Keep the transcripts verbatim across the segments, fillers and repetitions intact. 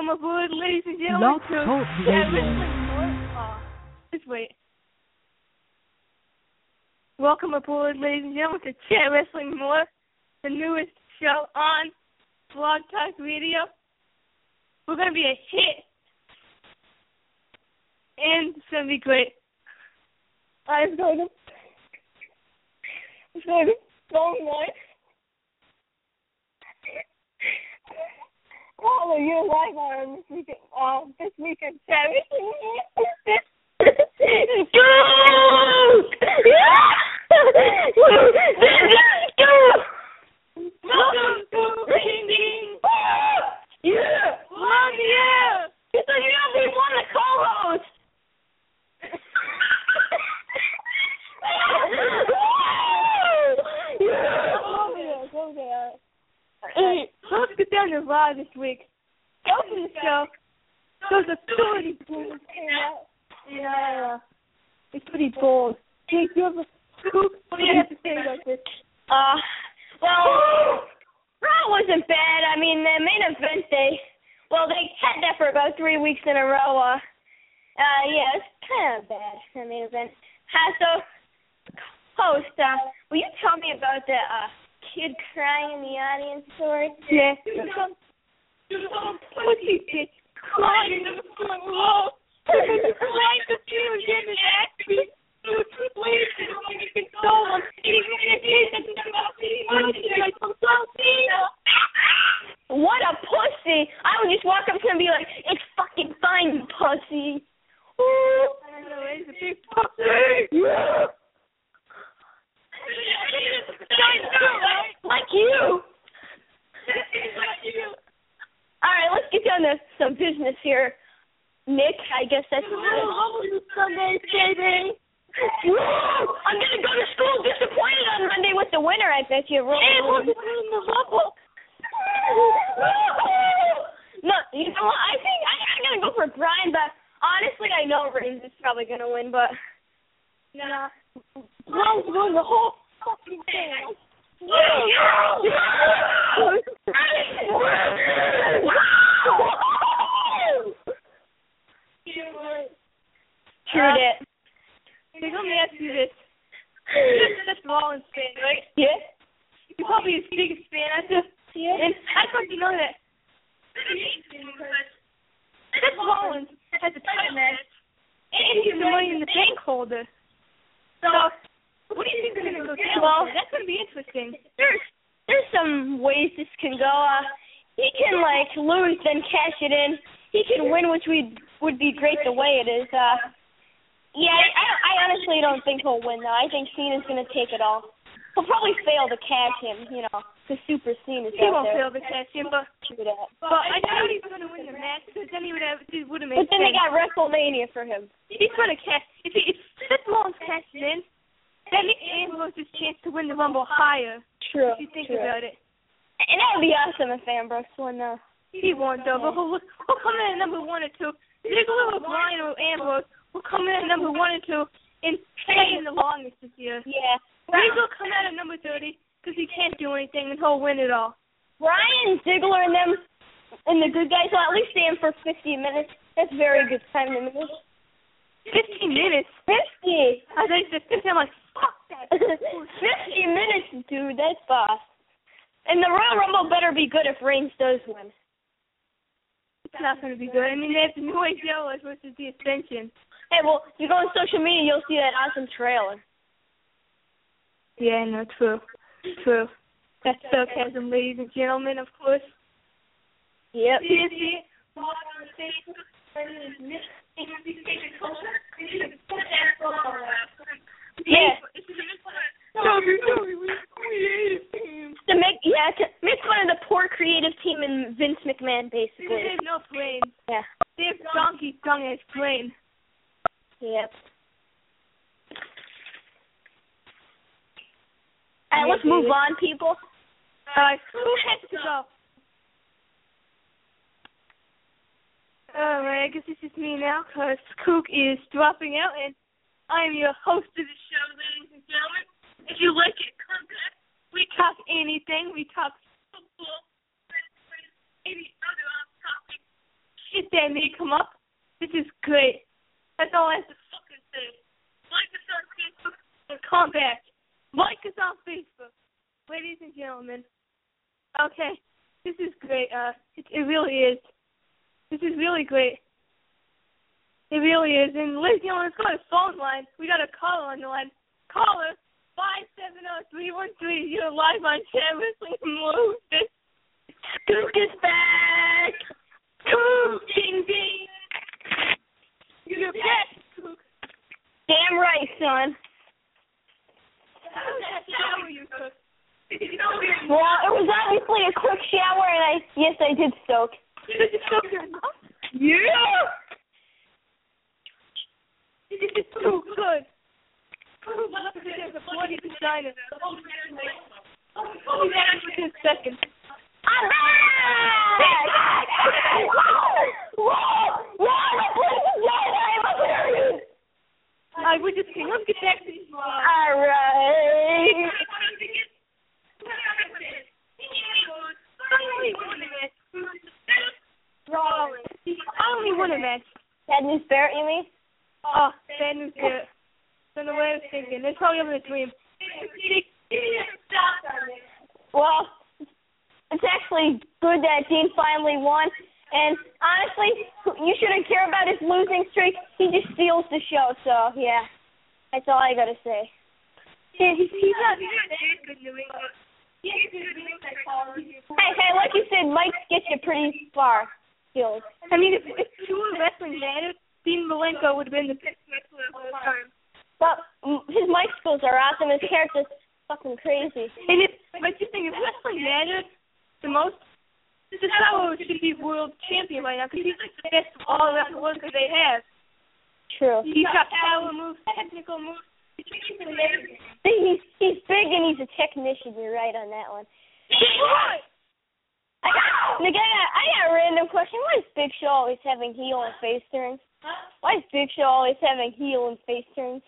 Welcome aboard, ladies and gentlemen. Love Talk Radio. Oh, just wait. Welcome aboard, ladies and gentlemen, to Chat Wrestling More, the newest show on Blog Talk Radio. We're going to be a hit. And it's going to be great. I'm going to... It's going to be so nice. Oh, you're live on this weekend. Uh, this weekend, Chat Wrestling More. Go! Welcome to Ring Ding! Yeah! Love yeah! It's like you only want to co-host! Yeah! Oh, yeah, go there. Hey, let's get down to Raw this week. Open the show. Those authority boys came out. Yeah. It's pretty bold. Jake, do you have a scoop? What do you have to say about this? Uh, well, Raw wasn't bad. I mean, the main event, they, well, they had that for about three weeks in a row. Uh, uh yeah, it's kind of bad, the main event. Uh, so, host, uh, will you tell me about the, uh, kid crying in the audience story? Yeah. Some, some pussy bitch crying in the front row. Crying because she was getting an accident. It was too late to fucking console him. He's going to get something about me. Like some Cena. What a pussy! I would just walk up to him and be like, "It's fucking fine, you pussy." Ooh. I know, it's a big pussy. Yeah. Like you. Like you. All right, let's get down to some business here. Nick, I guess that's Sunday, baby. I'm going to go to school disappointed on Monday with the winner, I bet you. Hey, we're in the Rumble. No, you know what? I think I, I'm going to go for Brian, but honestly, I know Reigns is probably going to win, but... Nah. Brian's won the whole fucking thing. True that. Hey, let me ask you this. You're Seth Rollins fan, right? Yeah. You're probably his biggest fan, aren't you? Yeah. And I thought you know that. Seth Rollins has a title match, and he's the Money in the Bank holder. So, what do you think they're going to go down? Well, that's going to be interesting. There's there's some ways this can go. Uh, he can, like, lose, then cash it in. He can win, which we would be great the way it is. Uh, yeah, I, I honestly don't think he'll win, though. I think Cena's going to take it all. He'll probably fail to cash him, you know, because Super Cena's he out won't there. fail to cash him, but, True that. but I doubt he's going to win the match, because then he would have, it would have made But then sense. they got WrestleMania for him. He's going to cash. If, he, if Seth Rollins cashes in, then Nick Ambrose's chance to win the Rumble higher. True. If you think true. about it. And that would be awesome if Ambrose won, though. He won't, though. But he'll, he'll come in at number one or two. Ziggler or Bryan or Ambrose will come in at number one or two and stay in the longest this year. Yeah. Ziggler will come out at number thirty because he can't do anything and he'll win it all. Bryan, Ziggler, and them, and the good guys will at least stay in for fifty minutes. That's very good time to me. Fifteen minutes. Fifty. I think it's fifty. I'm like, fuck that. Fifty minutes, dude. That's fast. And the Royal Rumble better be good if Reigns does win. It's not going to be good. I mean, they have the New Age Yellows versus the Ascension. Hey, well, if you go on social media, you'll see that awesome trailer. Yeah, no, true. True. That's sarcasm, ladies and gentlemen, of course. Yep. You didn't see it? Yeah. Sorry, sorry, we creative team. To make, yeah, to make fun of the poor creative team and Vince McMahon, basically. They have no brain. Yeah. They have donkey dung as brain. Yep. Alright, let's move on, people. Alright, who has to go? Alright, I guess it's just me now, because Kook is dropping out, and I am your host of the show, ladies and gentlemen. If you like it, come back. We talk anything. We talk football, any other topic. that may come up. This is great. That's all I have to fucking say. Like us on Facebook and come back. Like us on Facebook, ladies and gentlemen. Okay, this is great. Uh, it, it really is. This is really great. It really is. And ladies and gentlemen, let's go to the phone line. We got a caller on the line. Caller five seven zero three one three. You're live on Chat Wrestling Moves. Skook is back. Skook, ding ding. You're back, Skook. Damn right, son. How are you, Skook? Well, it was obviously a quick shower, and I yes, I did soak. Did you soak your mouth? Yeah. This is too good. There's a bloody vagina. Hold on for two seconds. I'm back! Whoa! Whoa! My bloody vagina! I'm a period! Alright, we're just kidding. Let's get back to this. All right. I only won a match. Bad News Barrett, you mean? Oh, bad news Barrett. From the way I was thinking. That's probably over the dream. Well, it's actually good that Dean finally won. And honestly, you shouldn't care about his losing streak. He just steals the show. So, yeah. That's all I got to say. Yeah, he's, he's not good New England. Hey, hey, like you said, Mike gets you pretty far. Skills. I mean, if, if true wrestling mattered, Dean Malenko would have been the best wrestler of all time. But his mic skills are awesome. His character's fucking crazy. And if, but you think if wrestling mattered the most, Cesaro should be world champion right now because he's like the best all around worker they have. True. He's got power moves, technical moves. He's he's big and he's a technician. You're right on that one. What? I got, Nick, I got, I got a random question. Why is Big Show always having heel and face turns? Why is Big Show always having heel and face turns?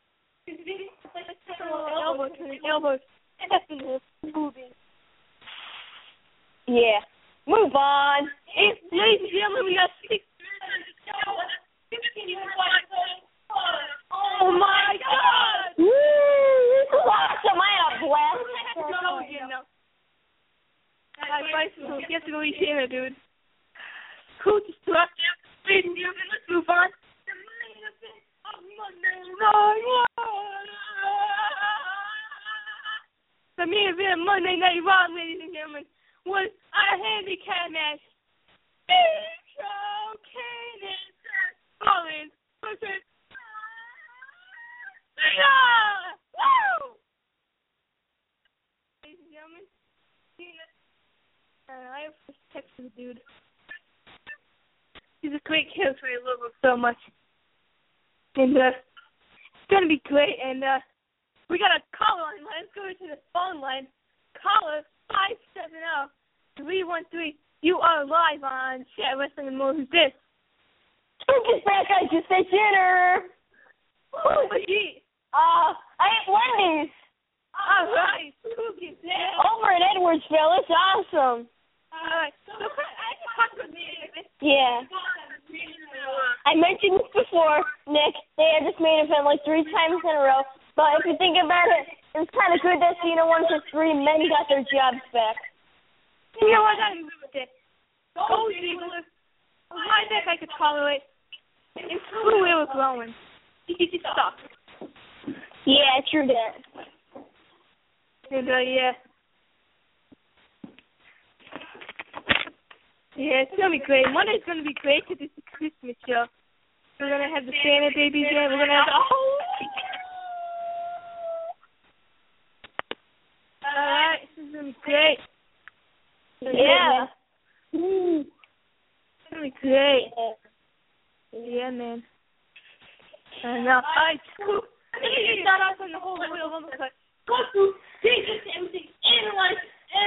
Elbow turn, elbow, moving. Yeah. Move on. Hey, ladies and gentlemen, we got six. Oh my God! Woo! This is awesome. I had a blast. I have to go again now. Alright, bye, Scoot. You have to go eat dinner, dude. Scoot is too up. Ladies and gentlemen, let's move on. The main event of Monday Night Raw. The main event of Monday Night Raw, ladies and gentlemen, was a handicap match. Big Show, Kane, and Seth Rollins versus Cena. Woo! Ladies and gentlemen, Cena. Uh, I have to text the dude. He's a great character. I love him so much. And uh, it's gonna be great. And uh, we got a caller line. Let's go to the phone line. Caller five seven zero three one three. You are live on Chat Wrestling and More. Who's this? Spook is back. I just ate dinner. Who was he? Uh, I ate Wendy's. All right. Spook is there. Over at Edwardsville. It's awesome. All right. So I can talk to me. Yeah. I mentioned this before, Nick. They had this main event like three times in a row. But if you think about it, it's kind of good that Cena won because three men got their jobs back. You know what? I agree with it. Go Ziggler. Right back I could tolerate. And screw Eric Rowan. He just sucks. Yeah, true that. And uh, yeah. Yeah, it's gonna be great. Monday's gonna be great because it's a Christmas show. We're gonna have the Santa babies there. We're gonna have the whole. All right, this is gonna be great. Yeah. Ooh. It's gonna be great. Yeah, man. I know. All right, Scoop. I think you start off on the whole Royal Rumble cut. Go through. Take this everything. Analyze.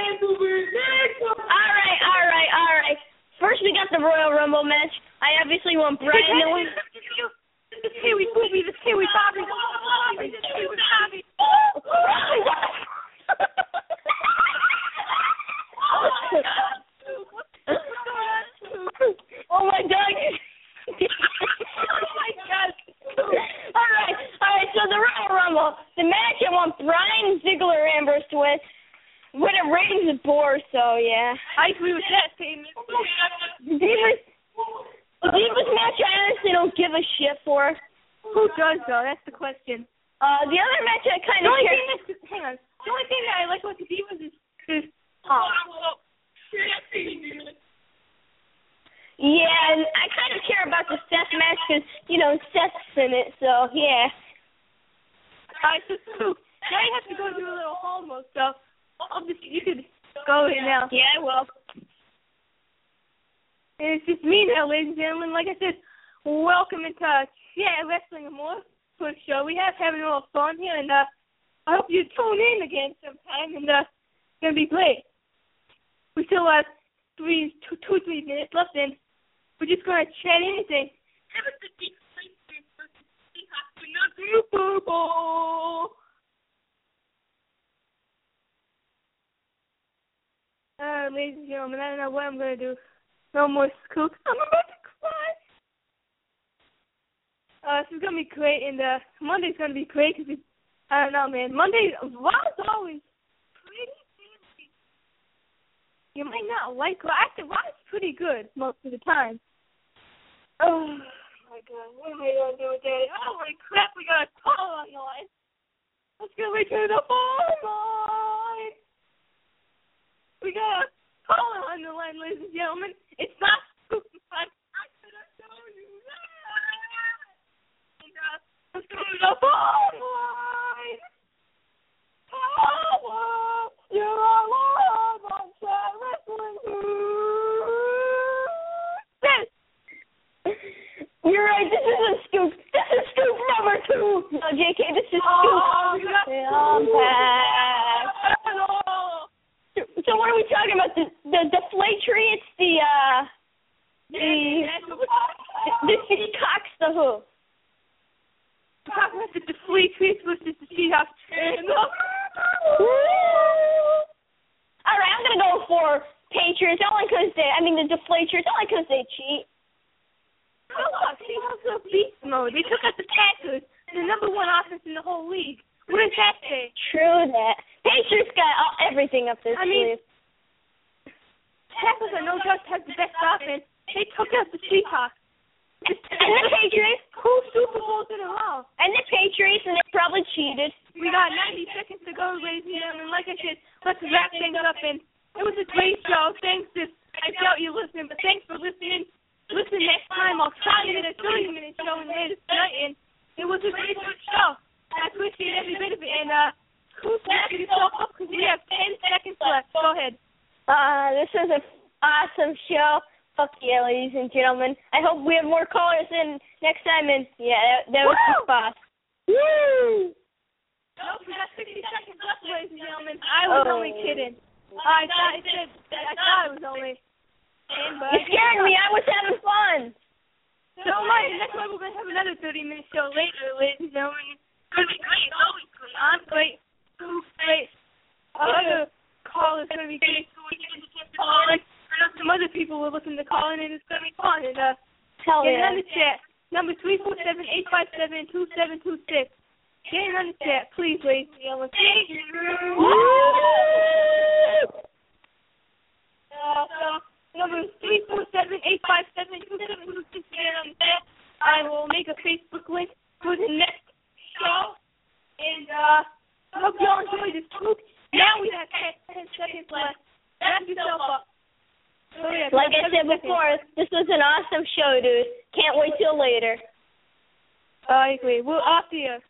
All right, all right, all right. First, we got the Royal Rumble match. I obviously want Brian to win. This Kiwi Booby, this Kiwi Bobby, this Kiwi Bobby. Oh my God, Divas is bore, so yeah. I agree with that statement. Divas, the Divas match I honestly don't give a shit for. Who does, though? That's the question. Uh, the other match I kind The of only care... thing that's, hang on. The only thing that I like about the Divas is, is Tom. Yeah, and I kind of care about the Seth match because, you know, Seth's in it, so yeah. Alright, so Scoop, now you have to go do a little homework, so I'll just, you could go in now. Yeah, well. And it's just me now, ladies and gentlemen. Like I said, welcome into Yeah, Wrestling and More for the show. We have having a little fun here, and uh, I hope you tune in again sometime, and uh, it's going to be great. We still have three, two, two, three minutes left, and we're just going to chat anything. Super Bowl. Uh, ladies and gentlemen, I don't know what I'm going to do. No more Scoop. I'm about to cry. Uh, this is going to be great, and uh, Monday's going to be great because, I don't know, man. Monday, Raw's always pretty fancy. You might not like Raw. Actually, Raw's pretty good most of the time. Oh, my God. What am I going to do with that? Holy crap, we got a call on the line. Let's go right to the phone line. We got a caller on the line, ladies and gentlemen. It's not Scoop. I should have told you that. Let's go to the phone line. Hello. You're alive on Chat Wrestling. This. You're right, this is a Scoop. This is Scoop number two. No, J K, this is Scoop. Oh, you got I'm back. So what are we talking about? The the deflatree? It's the uh the the city cocks the who? We're talking about the deflatree versus the Seahawks. All right, I'm gonna go for Patriots only because they. I mean the deflatrers only because they cheat. Oh, look, Seahawks are beast mode. They took out the Packers, the number one offense in the whole league. What does that say? True that. Patriots got all, everything up their I mean, sleeve. Packers are no doubt have the best offense. They took out the Seahawks. And the Patriots. Two Super Bowls in a row. And the Patriots, and they probably cheated. We got ninety seconds to go, ladies and gentlemen. Like I said, let's wrap things up. And it was a great show. Thanks to, I doubt you're listening, but thanks for listening. Listen next time. I'll try to get a thirty-minute show in later tonight. And it was a great good show. I appreciate every bit of it. And, uh, who's back yourself up because we have ten seconds left. Go ahead. Uh, this was an awesome show. Fuck yeah, ladies and gentlemen. I hope we have more callers in next time. And, yeah, that, that was the boss. Woo! Nope, we got sixty seconds left, ladies and gentlemen. I was Oh. only kidding. I thought it said, I thought it was only ten, but You scared me. I was having fun. So mind, that's why we're going to have another thirty-minute show later, ladies and gentlemen. It's going to be great. It's always great. I'm great. Who's great? Other callers going to be great. So we're going to get calling. I know some other people will listen to calling, and it's going to be fun. And, uh, Hell get yeah. in on the chat. Number three four seven, eight five seven, two seven two six. Get in on the chat, please, ladies and gentlemen. Thank you. Uh, so, number three four seven, eight five seven, two seven two six. Get in on the chat. I will make a Facebook link for the next show. And, uh, I hope you all enjoyed this talk. Now we have ten, ten seconds left. Wrap yourself up. Oh, yeah, Like I said seconds. before, this was an awesome show, dude. Can't wait till later. I agree. We're off the air.